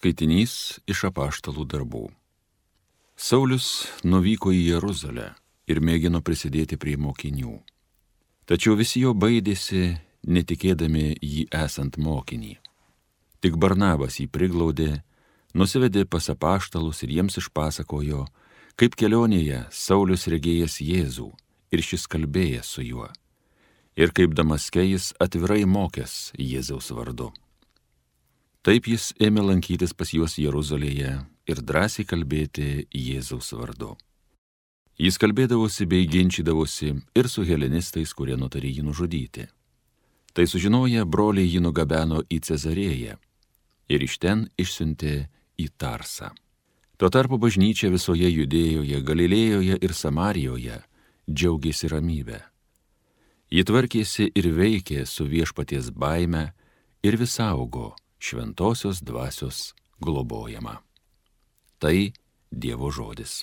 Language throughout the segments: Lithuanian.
Skaitinys iš apaštalų darbų. Saulius nuvyko į Jeruzalę ir mėgino prisidėti prie mokinių. Tačiau visi jo baidėsi, netikėdami jį esant mokinį. Tik Barnabas jį priglaudė, nusivedė pas apaštalus ir jiems išpasakojo, kaip kelionėje Saulius regėjęs Jėzų ir šis kalbėjęs su juo, ir kaip Damaske jis atvirai mokęs Jėzaus vardu. Taip jis ėmė lankytis pas juos Jeruzalėje ir drąsiai kalbėti Jėzaus vardu. Jis kalbėdavosi bei ginčydavosi ir su helenistais, kurie nutarė jį nužudyti. Tai sužinoję, broliai jį nugabeno į Cezarėją ir iš ten išsiuntė į Tarsą. Tuo tarpu bažnyčia visoje Judėjoje, Galilėjoje ir Samarijoje džiaugėsi ramybę. Ji tvarkėsi ir veikė su viešpaties baime ir vis augo šventosios dvasios globojama. Tai Dievo žodis.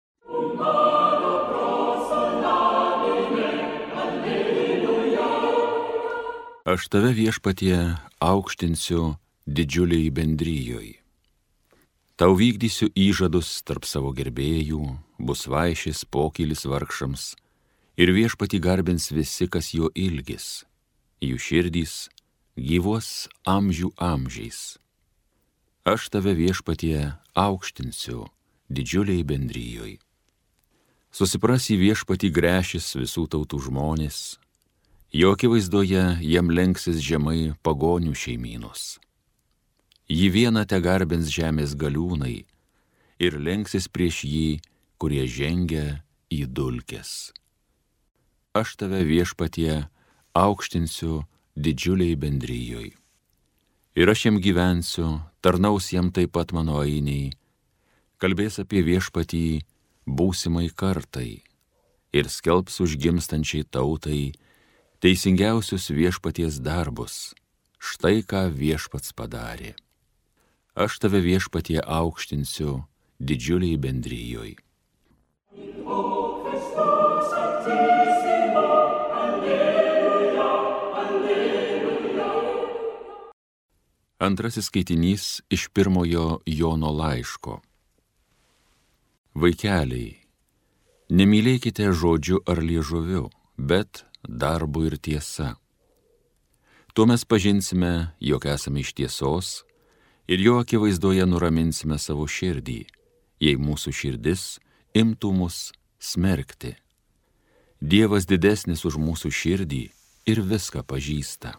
Aš tave, viešpatie, aukštinsiu didžiuliai bendrijoj. Tau vykdysiu įžadus tarp savo gerbėjų, bus vaišės pokylis vargšams, ir viešpatį garbins visi, kas jo ilgis, jų širdys gyvos amžių amžiais. Aš tave, viešpatie, aukštinsiu didžiuliai bendrijoj. Susipras į viešpatį gręšis visų tautų žmonės, jo akivaizdoje jam lenksis žemai pagonių šeimynos. Jį vieną te garbins žemės galiūnai ir lenksis prieš jį, kurie žengia į dulkes. Aš tave, viešpatie, aukštinsiu didžiuliai bendrijoj. Ir aš jam gyvensiu, tarnaus jam taip pat mano ainiai, kalbės apie viešpatį būsimai kartai ir skelbs užgimstančiai tautai teisingiausius viešpaties darbus, štai ką viešpats padarė. Aš tave, viešpatie, aukštinsiu didžiuliai bendrijoj. Antrasis skaitinys iš pirmojo Jono laiško. Vaikeliai, nemylėkite žodžiu ar liežuviu, bet darbu ir tiesa. Tuo mes pažinsime, jog esame iš tiesos ir jo akivaizdoje nuraminsime savo širdį, jei mūsų širdis imtų mus smerkti. Dievas didesnis už mūsų širdį ir viską pažįsta.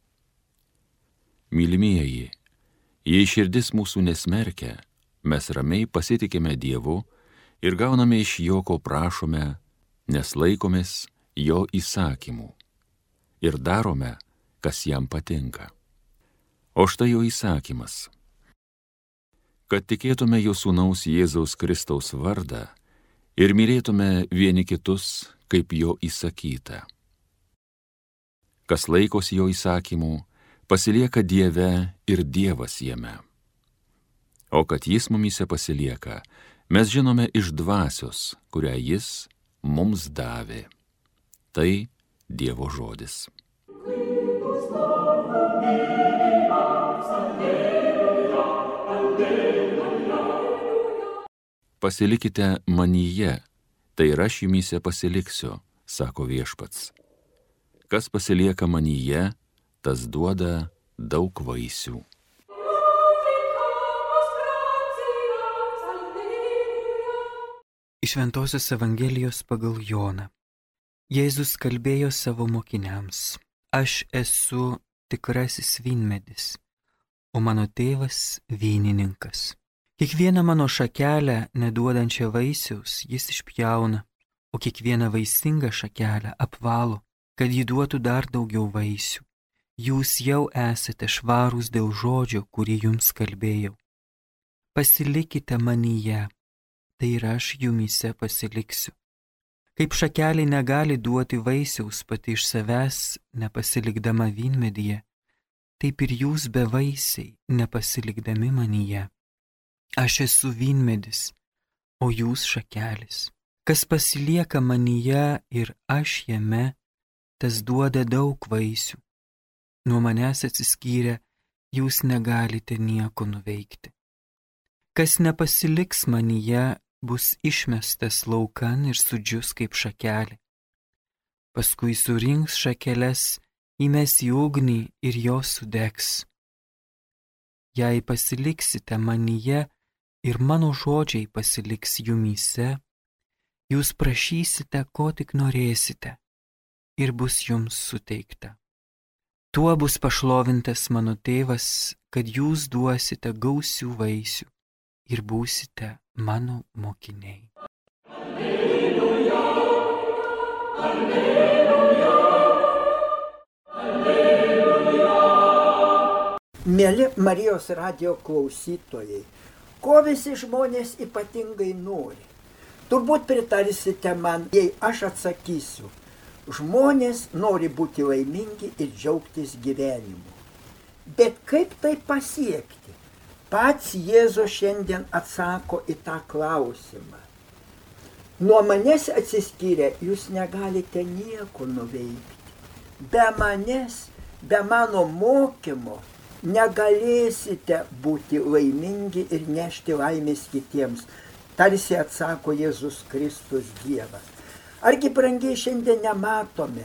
Mylimieji, jei širdis mūsų nesmerkia, mes ramiai pasitikime Dievu ir gauname iš jo, ko prašome, nes laikomės jo įsakymų ir darome, kas jam patinka. O štai jo įsakymas, kad tikėtume jo sūnaus Jėzaus Kristaus vardą ir mylėtume vieni kitus, kaip jo įsakyta. Kas laikosi jo įsakymų, pasilieka Dieve ir Dievas jame. O kad jis mumyse pasilieka, mes žinome iš dvasios, kurią jis mums davė. Tai Dievo žodis. Pasilikite manyje, tai ir aš jumyse pasiliksiu, sako viešpats. Kas pasilieka manyje, tas duoda daug vaisių. Iš Šventosios Evangelijos pagal Joną. Jėzus kalbėjo savo mokiniams: Aš esu tikrasis vynmedis, o mano tėvas vynininkas. Kiekvieną mano šakelę neduodančią vaisiaus jis išpjauna, o kiekvieną vaisingą šakelę apvalo, kad ji duotų dar daugiau vaisių. Jūs jau esate švarūs dėl žodžio, kurį jums kalbėjau. Pasilikite manyje, tai ir aš jumyse pasiliksiu. Kaip šakelė negali duoti vaisiaus pati iš savęs, nepasilikdama vynmedyje, taip ir jūs bevaisiai, nepasilikdami manyje. Aš esu vynmedis, o jūs šakelės. Kas pasilieka manyje ir aš jame, tas duoda daug vaisių. Nuo manęs atsiskyrę, jūs negalite nieko nuveikti. Kas nepasiliks manyje, bus išmestas laukan ir sudžius kaip šakelė. Paskui surinks šakeles, įmes į ugnį ir jos sudegs. Jei pasiliksite manyje ir mano žodžiai pasiliks jumyse, jūs prašysite, ko tik norėsite, ir bus jums suteikta. Tuo bus pašlovintas mano tėvas, kad jūs duosite gausių vaisių ir būsite mano mokiniai. Alleluja, alleluja, alleluja. Mėly Marijos radijo klausytojai, ko visi žmonės ypatingai nori? Turbūt pritarsite man, jei aš atsakysiu. Žmonės nori būti laimingi ir džiaugtis gyvenimu. Bet kaip tai pasiekti? Pats Jėzus šiandien atsako į tą klausimą. Nuo manęs atsiskyrę jūs negalite nieko nuveikti. Be manęs, be mano mokymo negalėsite būti laimingi ir nešti laimės kitiems. Tarsi atsako Jėzus Kristus Dievas. Argi brangiai šiandien nematome,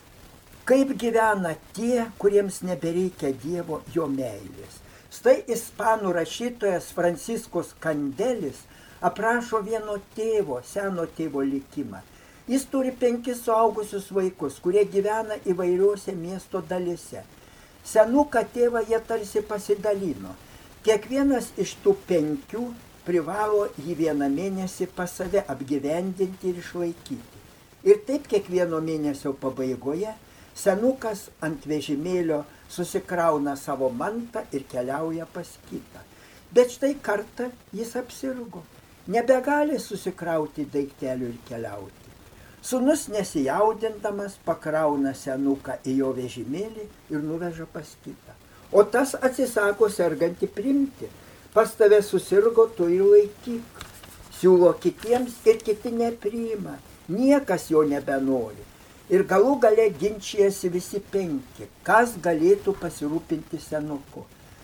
kaip gyvena tie, kuriems nebereikia Dievo jo meilės. Štai ispanų rašytojas Franciskus Kandelis aprašo vieno tėvo, seno tėvo likimą. Jis turi 5 suaugusius vaikus, kurie gyvena įvairiuose miesto dalyse. Senuką tėvą jie tarsi pasidalino. Kiekvienas iš tų 5 privalo jį vieną mėnesį pas save apgyvendinti ir išlaikyti. Ir taip kiekvieno mėnesio pabaigoje senukas ant vežimėlio susikrauna savo mantą ir keliauja pas kitą. Bet štai kartą jis apsirgo, nebegali susikrauti daiktelių ir keliauti. Sūnus nesijaudindamas pakrauna senuką į jo vežimėlį ir nuveža pas kitą. O tas atsisako sergantį priimti. Pas tave susirgo, tu ir laikyk. Siūlo kitiems ir kiti nepriima. Niekas jo nebenori. Ir galų gale ginčijasi visi 5. Kas galėtų pasirūpinti senuku?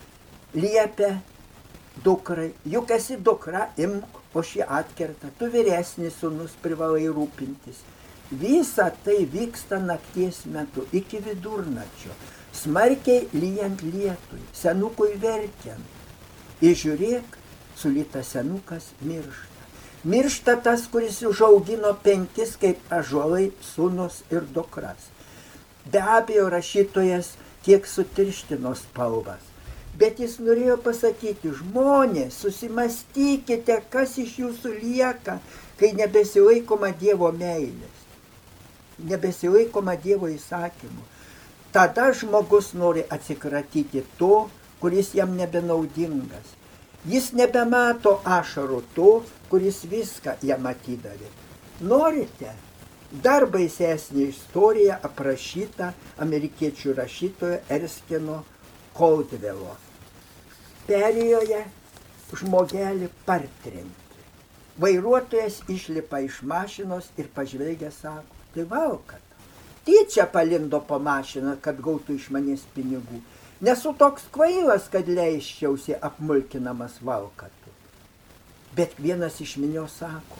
Liepia dukrai. Juk esi dukra, imk, o šį atkerta. Tu vyresnis sūnus privalai rūpintis. Visa tai vyksta nakties metu iki vidurnakčio. Smarkiai lyjant lietui, senukui verkiant. Ir žiūrėk, sulytas senukas miršta. Miršta tas, kuris užaugino 5 kaip ąžuolai sūnus ir dukras. Be abejo, rašytojas kiek sutirštino spalvas. Bet jis norėjo pasakyti, žmonės, susimastykite, kas iš jūsų lieka, kai nebesilaikoma Dievo meilės, nebesilaikoma Dievo įsakymų. Tada žmogus nori atsikratyti to, kuris jam nebenaudingas. Jis nebemato ašarų to, kuris viską jam atidavė. Norite? Dar baisesnė istorija aprašyta amerikiečių rašytojo Erskino Caldwello. Perėjoje žmogelį partrenkė. Vairuotojas išlipa iš mašinos ir pažvelgia sako, tai valkat. Tyčia palindo po mašiną, kad gautų iš manęs pinigų. Nesu toks kvailas, kad leisčiausi apmulkinamas valkatu. Bet vienas iš minios sako,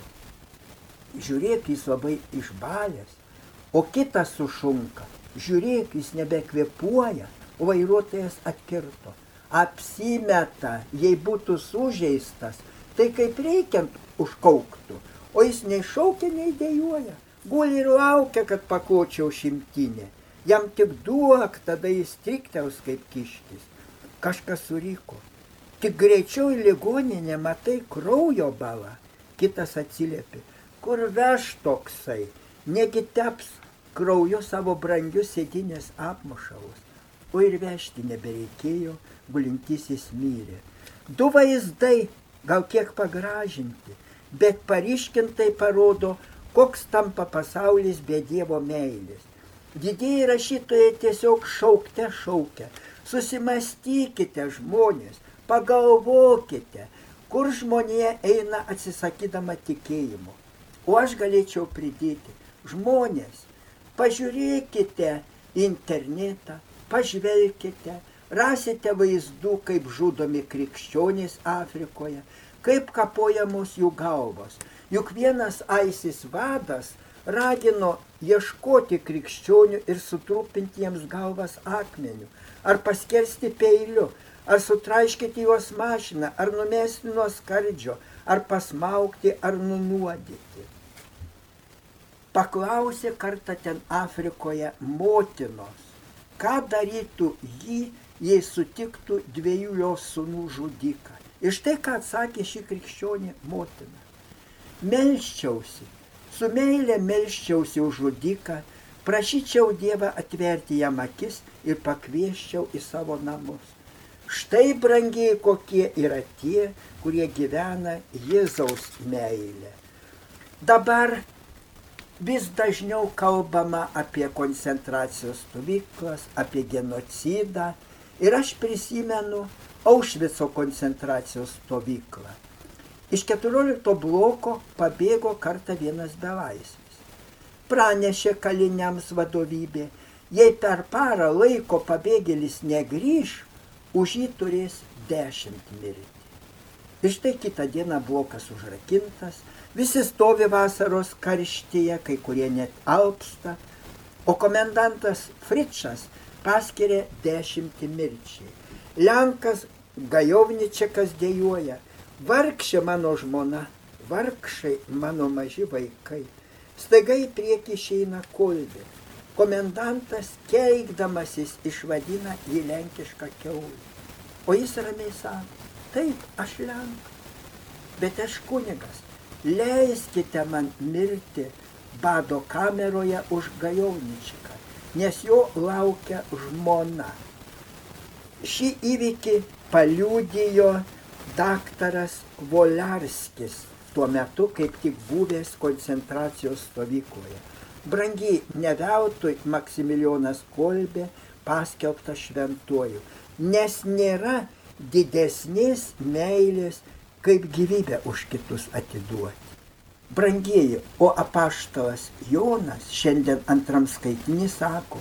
žiūrėk, jis labai išbalęs, o kitas sušunka, žiūrėk, jis nebekvėpuoja, o vairuotojas atkirto. Apsimeta, jei būtų sužeistas, tai kaip reikiant užkauktų, o jis nei šaukia, nei dejuoja. Guli ir laukia, kad pakočiau 100. Jam tik duok, tada jis triktels kaip kiškis. Kažkas suriko. Tik greičiau į ligoninę, matai, kraujo bala. Kitas atsiliepė. Kur veš toksai? Negi teps krauju savo brangius sėdinės apmušalus. O ir vežti nebereikėjo, gulintysis mirė. 2 vaizdai, gal kiek pagražinti, bet paryškintai parodo, koks tampa pasaulis be Dievo meilės. Didieji rašytojai tiesiog šaukte šaukia. Susimastykite, žmonės, pagalvokite, kur žmonija eina atsisakydama tikėjimo. O aš galėčiau pridėti, žmonės, pažiūrėkite į internetą, pažvelkite, rasite vaizdų, kaip žudomi krikščionys Afrikoje, kaip kapojamos jų galvos. Juk vienas ISIS vadas ragino ieškoti krikščionių ir sutrupinti jiems galvas akmeniu, ar paskersti peiliu, ar sutraiškyti juos mašiną, ar numesti nuo skardžio, ar pasmaugti, ar nunuodyti. Paklausė kartą ten Afrikoje motinos, ką darytų jį, jei sutiktų 2 jos sūnų žudiką. Ir štai ką atsakė šį krikščionį motina. Melsčiausi, su meile melsčiausi už žudiką, prašyčiau Dievą atverti jam akis ir pakviesčiau į savo namus. Štai, brangiai, kokie yra tie, kurie gyvena Jėzaus meilę. Dabar vis dažniau kalbama apie koncentracijos stovyklas, apie genocidą. Ir aš prisimenu Aušvico koncentracijos stovyklą. Iš 14 bloko pabėgo kartą vienas belaisvis. Pranešė kaliniams vadovybė, jei per parą laiko pabėgėlis negrįš, už jį turės 10 mirti. Ir štai kitą dieną blokas užrakintas, visi stovi vasaros karštyje, kai kurie net alpsta, o komendantas Fričas paskiria 10 mirčiai. Lenkas Gajovničikas dejuoja, vargšė mano žmona, vargšai mano maži vaikai. Staiga į priekį išeina Kolbė. Komendantas keikdamasis išvadina jį lenkišką kiaulę. O jis ramiai sako, taip, aš lenkas, bet aš kunigas, leiskite man mirti bado kameroje už Gajovničiką, nes jo laukia žmona. Šį įvykį paliudijo daktaras Volarskis, tuo metu kaip tik buvęs koncentracijos stovykloje. Brangiai, ne veltui Maksimilijonas Kolbė paskelbtas šventuoju, nes nėra didesnės meilės, kaip gyvybę už kitus atiduoti. Brangieji, o apaštalas Jonas šiandien antram skaitiny sako,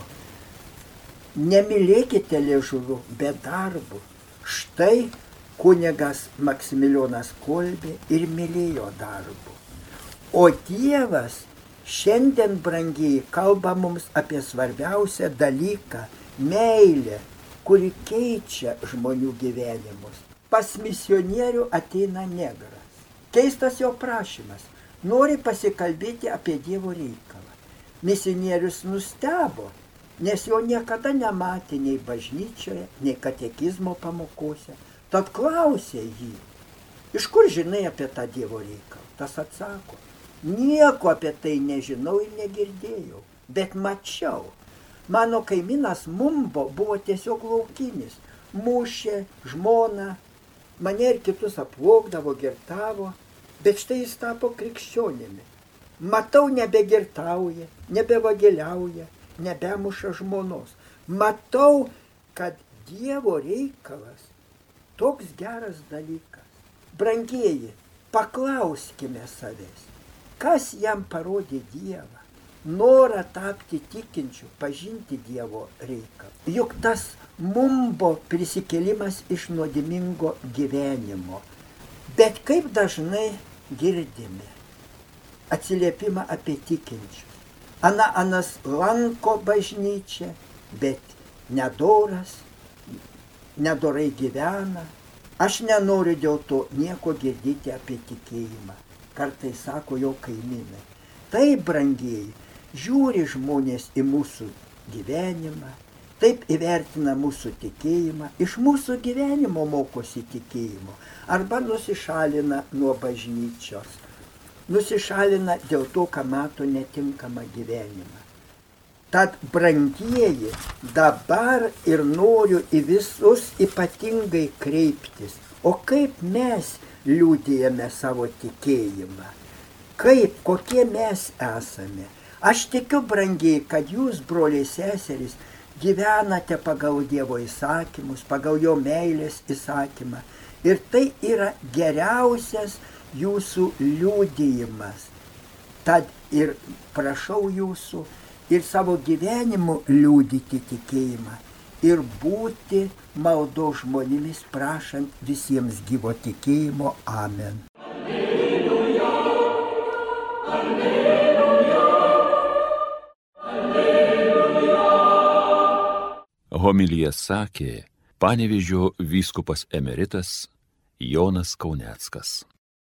nemylėkite liežuviu, bet darbu. Štai kunigas Maksimilijonas Kolbė ir mylėjo darbu. O Dievas šiandien, brangiai, kalba mums apie svarbiausią dalyką – meilę, kuri keičia žmonių gyvenimus. Pas misionierių ateina negras. Keistas jo prašymas. Nori pasikalbėti apie Dievo reikalą. Misionierius nustebo, nes jo niekada nematė nei bažnyčioje, nei katekizmo pamokose. Tad klausė jį, iš kur žinai apie tą Dievo reikalą? Tas atsako, nieko apie tai nežinau ir negirdėjau, bet mačiau. Mano kaimynas Mumbo buvo tiesiog laukinis, mušė žmoną, mane ir kitus apvogdavo, girtavo, bet štai jis tapo krikščionimi. Matau, nebegirtauja, nebevagiliauja, nebemuša žmonos. Matau, kad Dievo reikalas toks geras dalykas. Brangieji, paklauskime savęs, kas jam parodė Dievą, norą tapti tikinčiu, pažinti Dievo reikalą. Juk tas Mumbo prisikėlimas iš nuodėmingo gyvenimo. Bet kaip dažnai girdime atsiliepimą apie tikinčius. Anas lanko bažnyčią, bet nedoras, nedorai gyvena. Aš nenoriu dėl to nieko girdėti apie tikėjimą. Kartais sako jo kaimynai. Taip, brangieji, žiūri žmonės į mūsų gyvenimą, taip įvertina mūsų tikėjimą, iš mūsų gyvenimo mokosi tikėjimo, arba nusišalina nuo bažnyčios, nusišalina dėl to, ką mato netinkamą gyvenimą. Tad, brangieji, dabar ir noriu į visus ypatingai kreiptis, o kaip mes liudijame savo tikėjimą, kokie mes esame. Aš tikiu, brangiai, kad jūs, broliai seserys, gyvenate pagal Dievo įsakymus, pagal jo meilės įsakymą. Ir tai yra geriausias jūsų liudijimas. Tad ir prašau jūsų ir savo gyvenimu liudyti tikėjimą. ir būti maldos žmonėmis, prašant visiems gyvo tikėjimo. Amen. Alleluja, alleluja, alleluja. Homiliją sakė Panevėžio vyskupas emeritas Jonas Kauneckas.